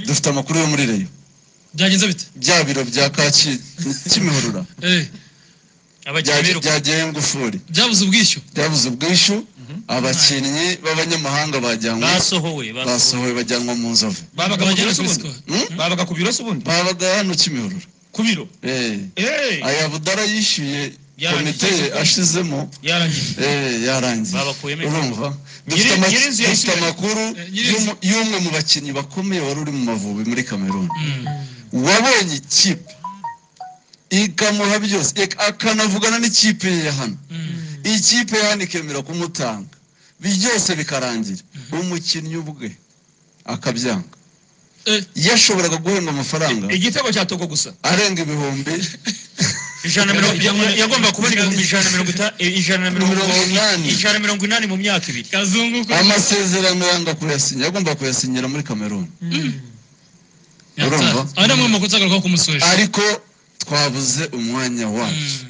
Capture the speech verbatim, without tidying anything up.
dufite amakuru yo muri Rayon byagenze bite bya biro bya Kacyi Kimihurura eh abagiye byagiye ngufuri byabuze ubwishyu byabuze ubwishyu abakinnyi b'abanyamahanga bajyanwa basohowe basohowe bajyanwa mu Nzove babaga bagera kubiswa babaga ku biro subundi babaga hano Kimihurura ku biro eh eh aya budara yishyuye komite ashizemo yarangiye eh yarangiye babakuyemo urumva dufite amakuru y'umwe mu bakinnyi bakomeye wari uri mu Mavubi muri Cameroon wabonye ikipe ikamuha byose akanavugana n'ikipe ya hano ikipe yanikemera kumutanga byose bikarangira umukinnyi ubwe akabyanga yashoboraga guhemba amafaranga igitego cya Togo gusa arenga ibihumbi ijana mirongo yagomba kubona ibihumbi ijana mirongo ijana ijana mirongo inani mu myaka ibiri kazungu amasezerano yanga kuyasinya yagomba kuyasinyira muri Cameroon urumva ana mwe makutsaga ko kumusoje ariko twabuze umwanya wacu